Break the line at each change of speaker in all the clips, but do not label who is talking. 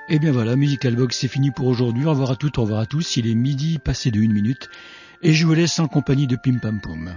Et bien voilà, Musical Box, c'est fini pour aujourd'hui. Au revoir à toutes, au revoir à tous. Il est midi, passé de 1 minute. Et je vous laisse en compagnie de Pim Pam Poum.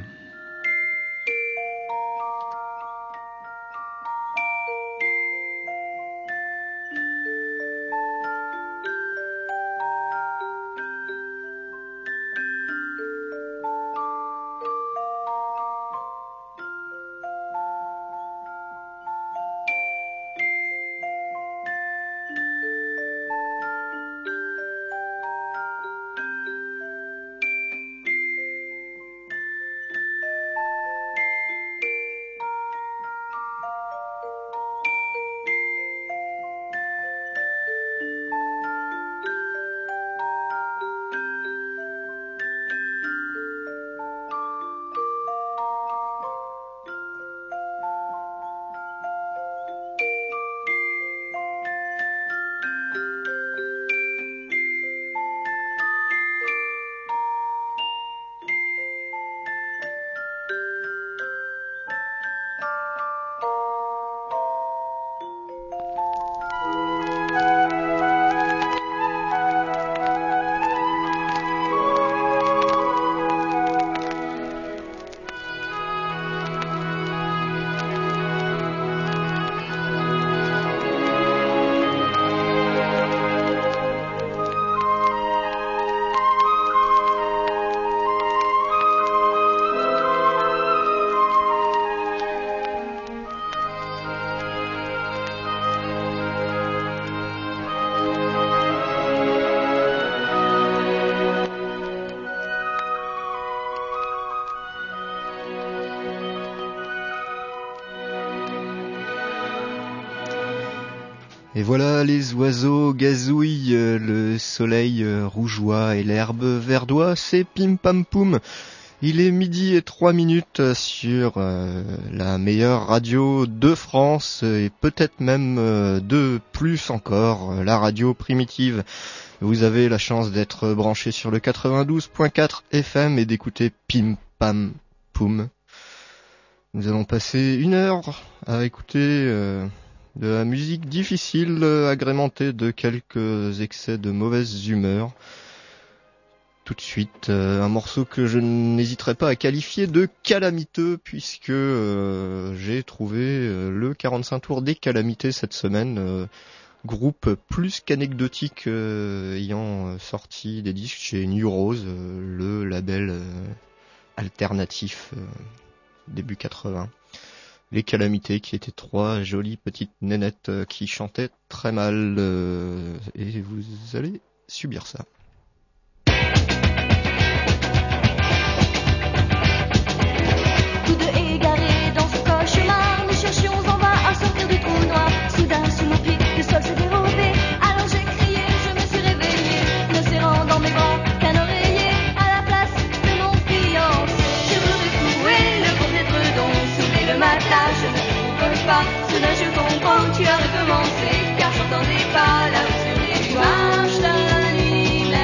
Et voilà, les oiseaux gazouillent, le soleil rougeoie et l'herbe verdoie, c'est Pim Pam Poum. Il est 12:03 sur la meilleure radio de France et peut-être même de plus encore, la radio primitive. Vous avez la chance d'être branché sur le 92.4 FM et d'écouter Pim Pam Poum. Nous allons passer 1 heure à écouter de la musique difficile, agrémentée de quelques excès de mauvaise humeur. Tout de suite, un morceau que je n'hésiterai pas à qualifier de calamiteux, puisque j'ai trouvé le 45 tours des calamités cette semaine, groupe plus qu'anecdotique ayant sorti des disques chez New Rose, le label alternatif début 80. Les calamités, qui étaient 3 jolies petites nénettes qui chantaient très mal, et vous allez subir ça.
Tous deux égarés dans ce cauchemar, nous cherchions en vain à sortir du trou noir. Soudain, sous nos pieds, le sol s'est dérobé. Alors j'ai crié, je me suis réveillée, ne serrant dans mes bras qu'un oreiller à la place de mon fiancé. Je voudrais trouver le bon édredon, soulever le matelas, je ne trouve pas. Soudain je comprends que tu as recommencé, car j'entendais pas là-haut sur les nuages la nuit.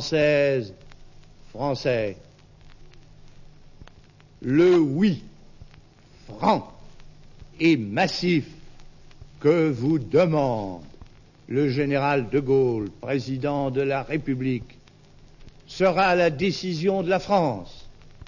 Françaises, Français, le oui franc et massif que vous demande le général de Gaulle, président de la République, sera la décision de la France.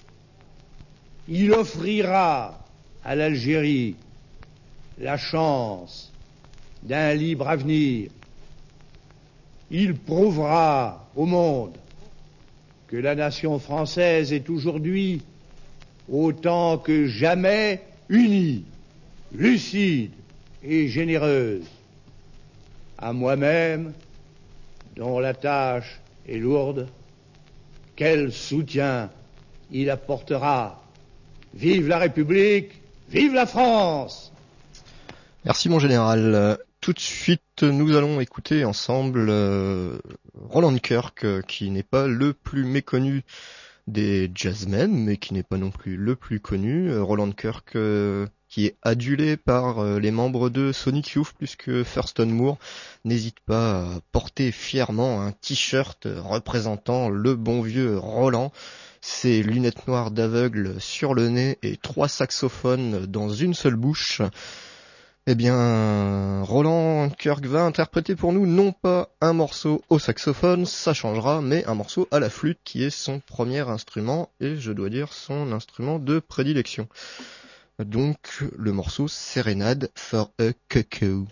Il offrira à l'Algérie la chance d'un libre avenir. Il prouvera au monde que la nation française est aujourd'hui autant que jamais unie, lucide et généreuse. À moi-même, dont la tâche est lourde, quel soutien il apportera. Vive la République, vive la France!
Merci mon général. Tout de suite, nous allons écouter ensemble Roland Kirk, qui n'est pas le plus méconnu des jazzmen, mais qui n'est pas non plus le plus connu. Roland Kirk, qui est adulé par les membres de Sonic Youth plus que Thurston Moore, n'hésite pas à porter fièrement un t-shirt représentant le bon vieux Roland. Ses lunettes noires d'aveugle sur le nez et 3 saxophones dans une seule bouche. Eh bien, Roland Kirk va interpréter pour nous non pas un morceau au saxophone, ça changera, mais un morceau à la flûte qui est son premier instrument et je dois dire son instrument de prédilection. Donc, le morceau Serenade for a Cuckoo.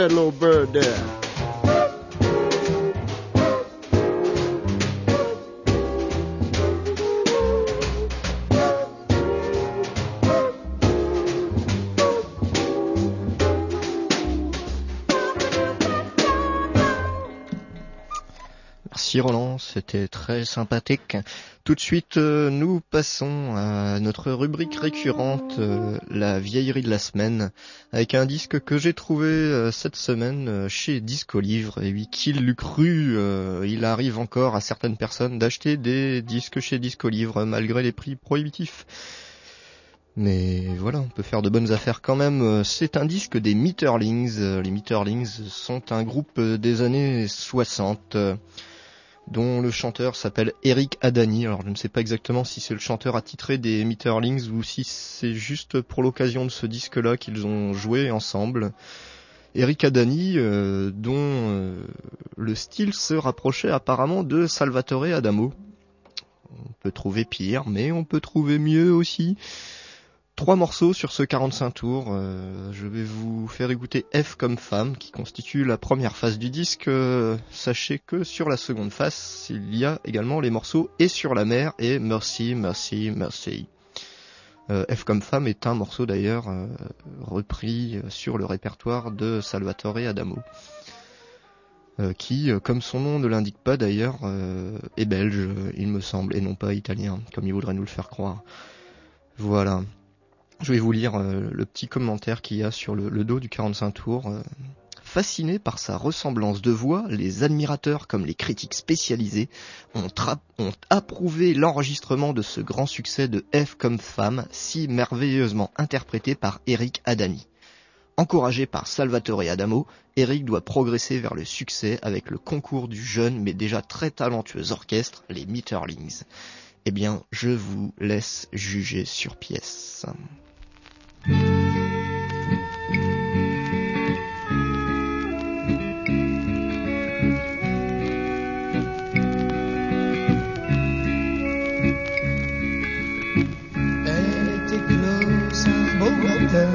that little bird there.
Merci Roland, c'était très sympathique. Tout de suite, nous passons à notre rubrique récurrente, la vieillerie de la semaine, avec un disque que j'ai trouvé cette semaine chez Disco Livre. Et oui, qui l'eût cru, il arrive encore à certaines personnes d'acheter des disques chez Disco Livre, malgré les prix prohibitifs. Mais voilà, on peut faire de bonnes affaires quand même. C'est un disque des Metterlings. Les Metterlings sont un groupe des années 60, dont le chanteur s'appelle Eric Adani. Alors je ne sais pas exactement si c'est le chanteur attitré des Metterlings ou si c'est juste pour l'occasion de ce disque-là qu'ils ont joué ensemble. Eric Adani, dont le style se rapprochait apparemment de Salvatore Adamo. On peut trouver pire, mais on peut trouver mieux aussi. 3 morceaux sur ce 45 tours. Je vais vous faire écouter F comme femme, qui constitue la première phase du disque. Sachez que sur la seconde phase, il y a également les morceaux Et sur la mer et Mercy, Mercy, Mercy. F comme femme est un morceau d'ailleurs repris sur le répertoire de Salvatore Adamo, qui, comme son nom ne l'indique pas d'ailleurs, est belge, il me semble, et non pas italien, comme il voudrait nous le faire croire. Voilà. Je vais vous lire le petit commentaire qu'il y a sur le dos du 45 tours. Fascinés par sa ressemblance de voix, les admirateurs comme les critiques spécialisés ont approuvé l'enregistrement de ce grand succès de F comme femme, si merveilleusement interprété par Eric Adani. Encouragé par Salvatore Adamo, Eric doit progresser vers le succès avec le concours du jeune mais déjà très talentueux orchestre, les Metterlings. Eh bien, je vous laisse juger sur pièce.
Elle était close un beau matin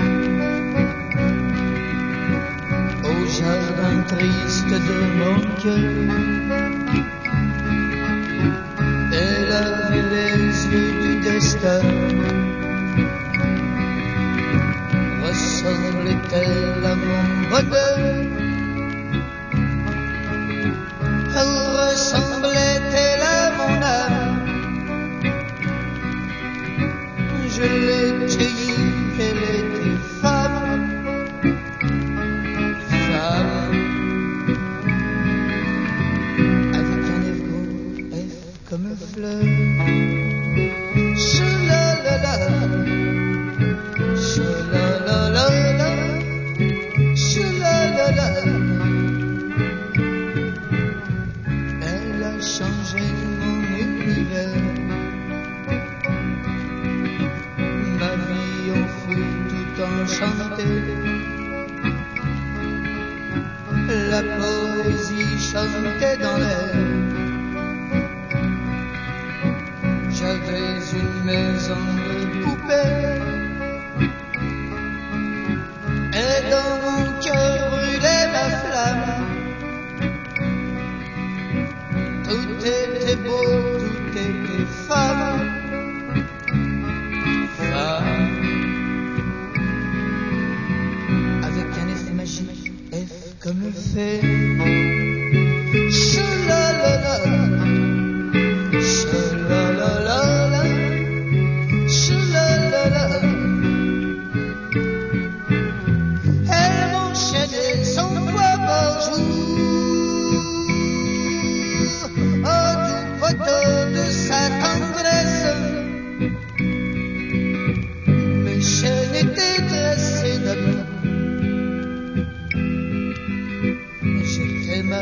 au jardin triste de mon cœur. Elle avait les yeux du destin. Ressemblait-elle à mon bonheur? Elle ressemblait-elle à mon âme? Je l'ai cueillie, elle était femme. Femme. Avec un F gros, F comme fleur. Elle a changé mon univers. Ma vie en fut tout enchantée. La poésie chantait dans l'air. J'avais une maison de poupée. Et dans mon cœur brûlait la flamme. Tout était beau, tout était femme. Femme. Avec un F magique, F comme fait. Chalalala. Chalalala. Chalalala. Elle m'enchaînait son doigt par jour. Oh, du poteau de sa tendresse. Mes chaînes étaient dressées d'amour. J'étais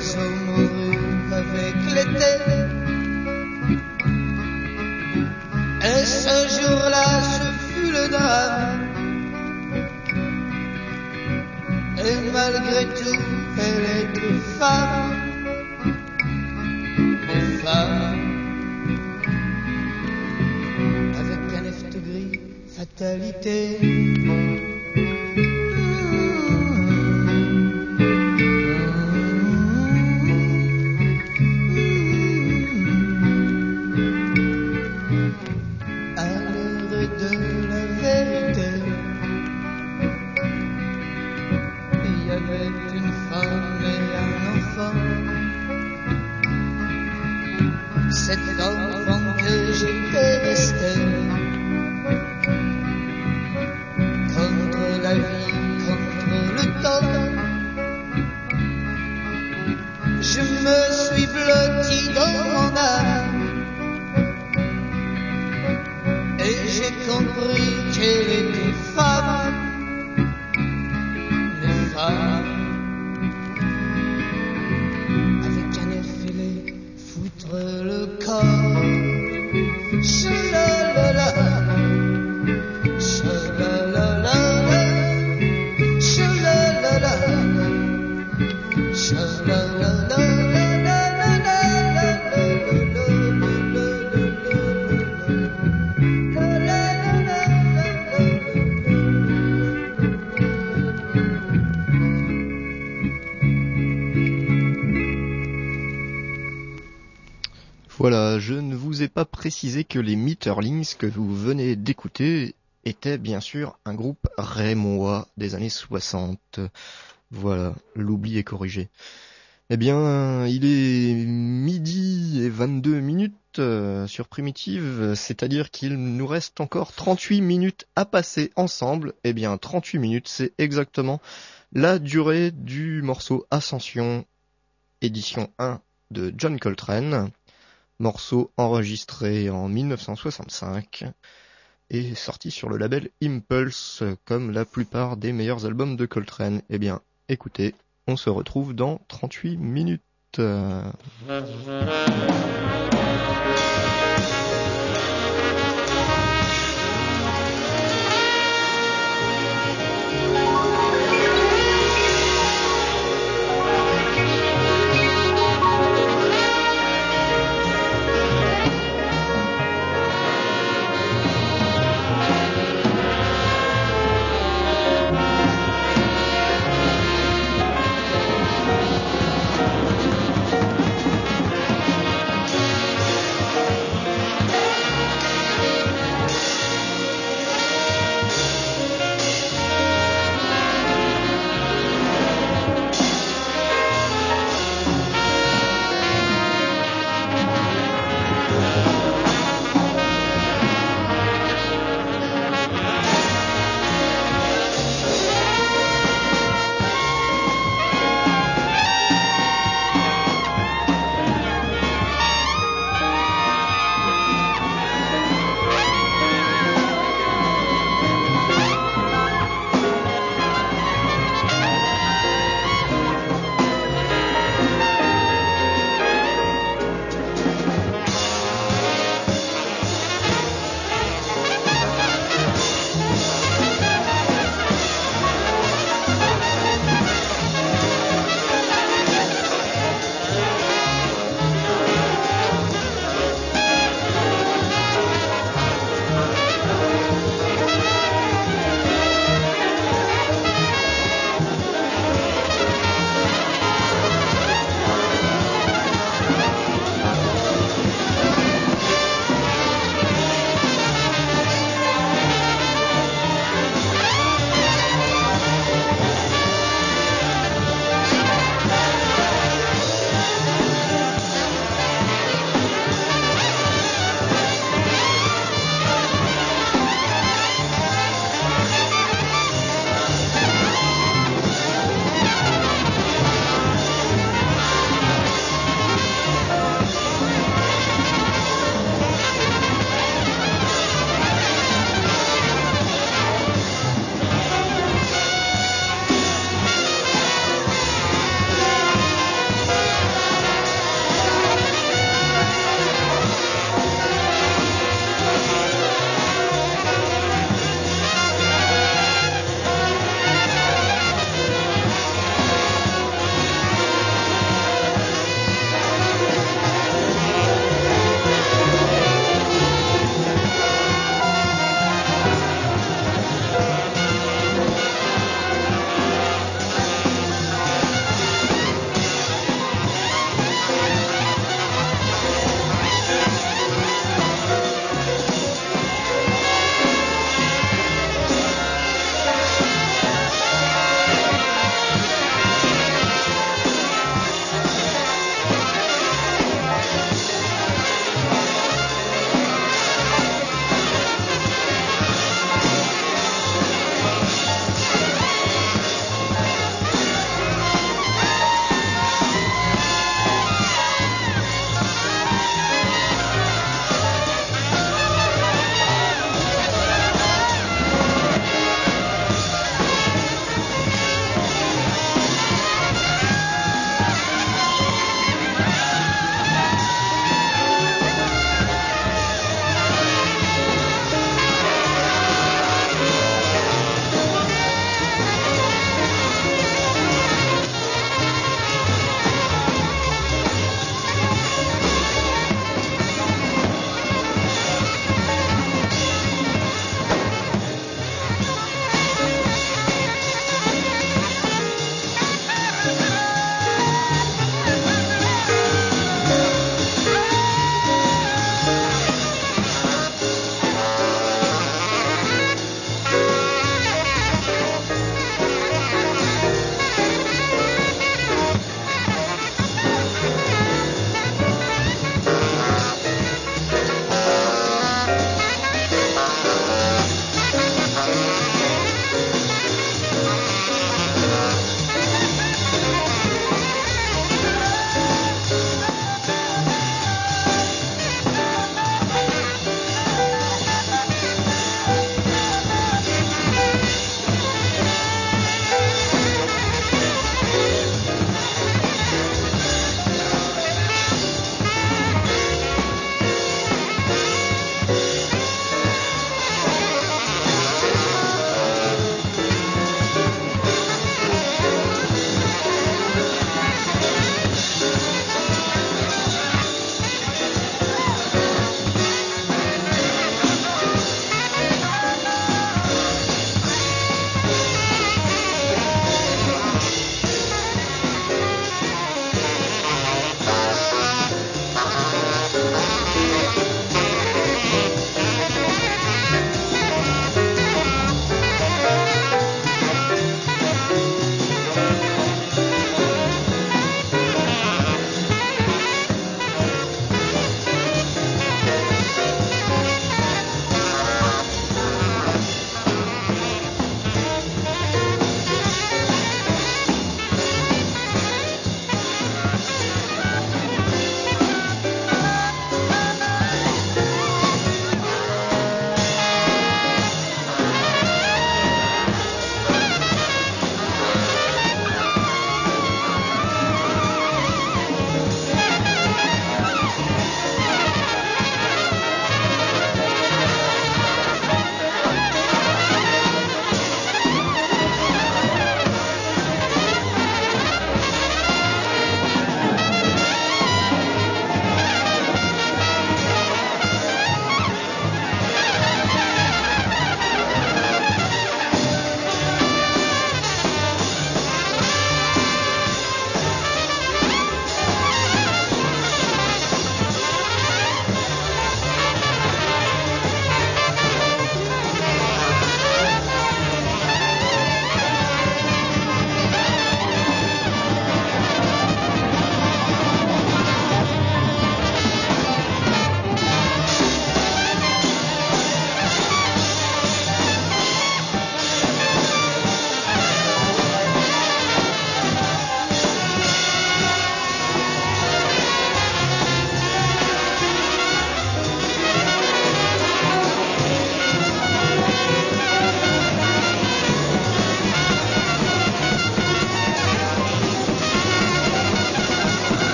l'oiseau mourut avec l'été. Et ce jour-là, ce fut le drame. Et malgré tout, elle était femme. Femme. Avec un F de gris, fatalité. Cet enfant que j'ai détesté, contre la vie, contre le temps, je me suis blotti dans mon âme, et j'ai compris qu'elle était femme, mais femme. Le corps, chalalala, chalalala, chalalala, chalalala.
Voilà, je ne vous ai pas précisé que les Metterlings que vous venez d'écouter étaient bien sûr un groupe rémois des années 60. Voilà, l'oubli est corrigé. Eh bien, il est midi et 22 minutes sur Primitive, c'est-à-dire qu'il nous reste encore 38 minutes à passer ensemble. Eh bien, 38 minutes, c'est exactement la durée du morceau Ascension, édition 1 de John Coltrane. Morceau enregistré en 1965 et sorti sur le label Impulse, comme la plupart des meilleurs albums de Coltrane. Eh bien, écoutez, on se retrouve dans 38 minutes.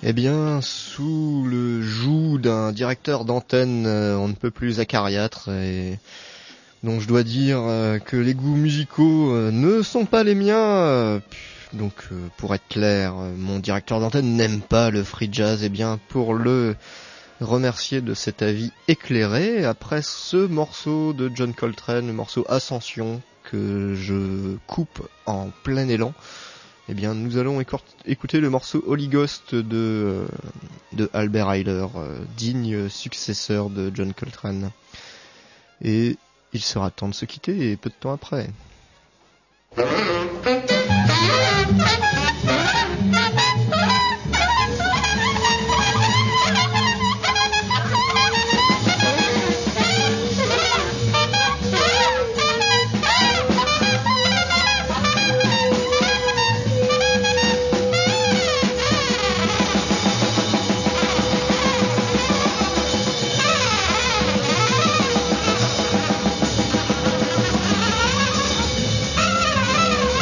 Eh bien, sous le joug d'un directeur d'antenne, on ne peut plus acariâtre, et donc je dois dire que les goûts musicaux ne sont pas les miens. Donc, pour être clair, mon directeur d'antenne n'aime pas le free jazz. Eh bien, pour le remercier de cet avis éclairé, après ce morceau de John Coltrane, le morceau Ascension, que je coupe en plein élan, eh bien, nous allons écouter le morceau Holy Ghost de Albert Ayler, digne successeur de John Coltrane. Et il sera temps de se quitter, et peu de temps après.
Thank you.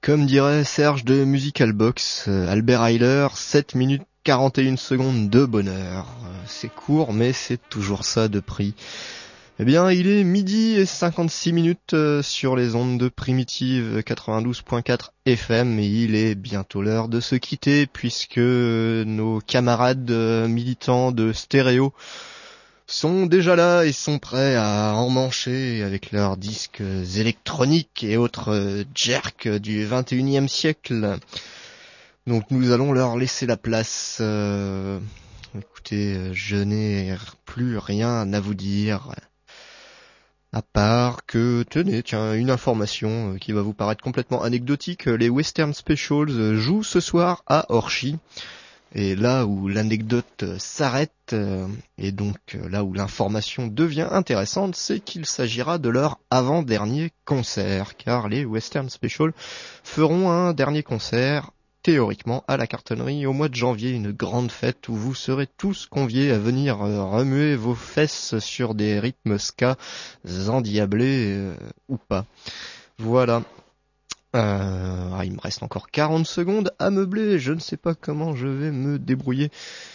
Comme dirait Serge de Musical Box, Albert Ayler, 7 minutes 41 secondes de bonheur. C'est court, mais c'est toujours ça de prix. Eh bien, il est midi et 56 minutes sur les ondes de Primitive 92.4 FM et il est bientôt l'heure de se quitter puisque nos camarades militants de Stéréo sont déjà là et sont prêts à emmancher avec leurs disques électroniques et autres jerks du 21e siècle. Donc nous allons leur laisser la place. Écoutez, je n'ai plus rien à vous dire. À part que, tenez, tiens, une information qui va vous paraître complètement anecdotique. Les Western Specials jouent ce soir à Orchy. Et là où l'anecdote s'arrête, et donc là où l'information devient intéressante, c'est qu'il s'agira de leur avant-dernier concert. Car les Western Specials feront un dernier concert, théoriquement, à la Cartonnerie au mois de janvier. Une grande fête où vous serez tous conviés à venir remuer vos fesses sur des rythmes ska endiablés ou pas. Voilà. Il me reste encore 40 secondes à meubler. Je ne sais pas comment je vais me débrouiller.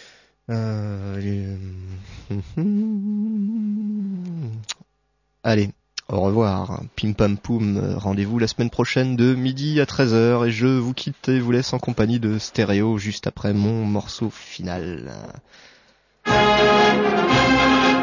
Allez, au revoir. Pim Pam Poum, rendez-vous la semaine prochaine de midi à 13h. Et je vous quitte et vous laisse en compagnie de Stéréo juste après mon morceau final.